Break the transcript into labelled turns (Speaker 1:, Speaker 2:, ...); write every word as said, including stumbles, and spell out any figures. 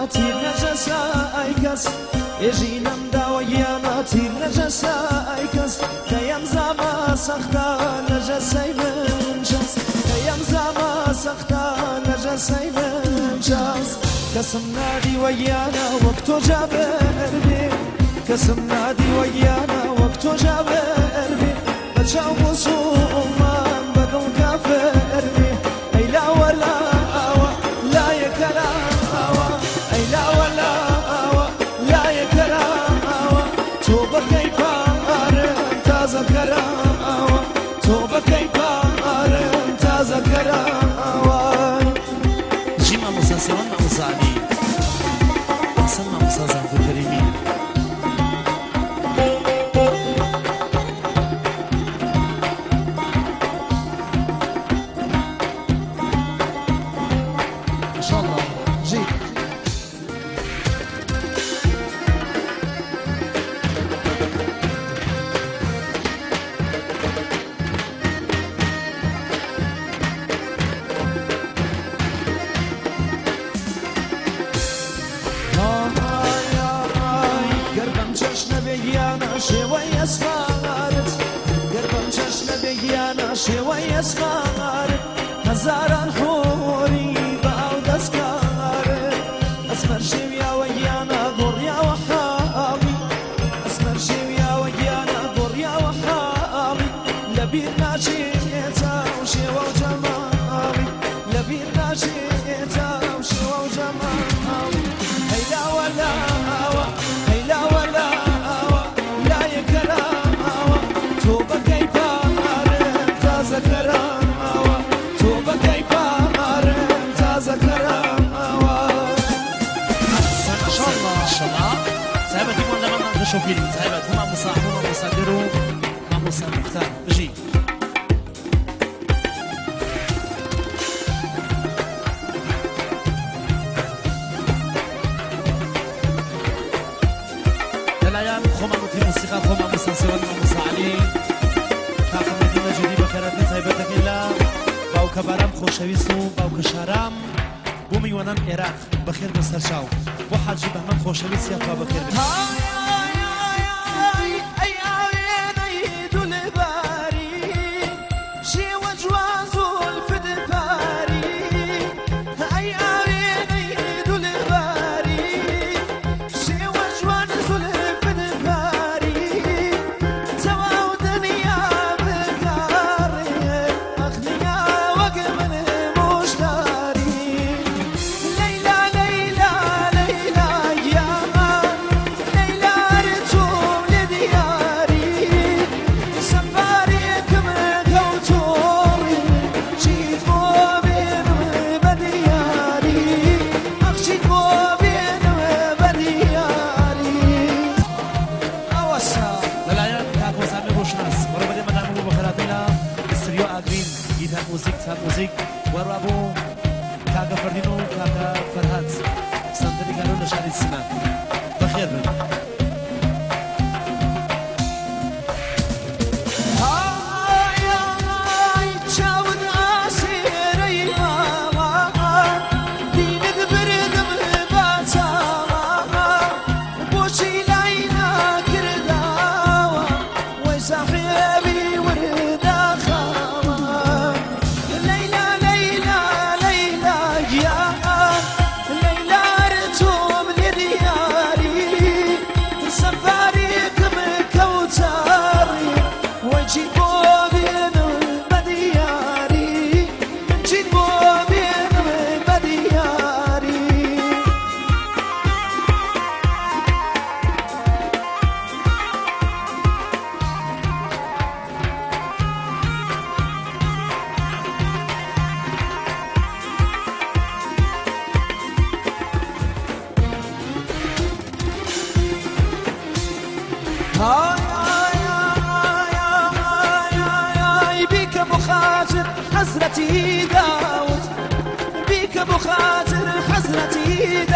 Speaker 1: تیر نجسا ای کس اجینم داویانا تیر نجسا ای کس کیم زما سختا نجسای من جس کیم زما سختا نجسای من جس کسم نادی ویانا وقتو جابر بی کسم نادی ویانا وقتو جابر بی بچاو مسلمان بدل کافر بی ای لا ولا لا يكلا اي لا ولا لا يكلا توبه كيفار تذكرا توبه كيفار تذكرا جيما مسلسلان مساعدي احسن ما مسلسل كريمي شوي اسمارت قربم جشن بيانا شوي اسمارت هزاران حوري باو دسكارت اسمر شويا ويانا قريا وحامي اسمر شويا ويانا قريا وحامي لبينا جيتا وشوا وجمامي لبينا جيتا وشوا وجمامي هيلا ولا هيلا ولا شوفي لي تعبت هما مصاحبون ومصادروا مع مصاحب مختار بجي للايام خما نوتي موسيقى خما مسلسلات ومصاعلي كاخ مدينة جديدة بخيراتي تعبتك إلا باو كبارم خوشويستو باو كشارم بومي ونم إراق بخير بسرشاو وحاجي بهمن خوشويست يا بخير موزیک تا موزیک ورابو کاغا فردینو کاغا فرهاد سنتریگارو نشانی سینا بخیر بید حسرتي داوت بيك ابو خاطر حسرتي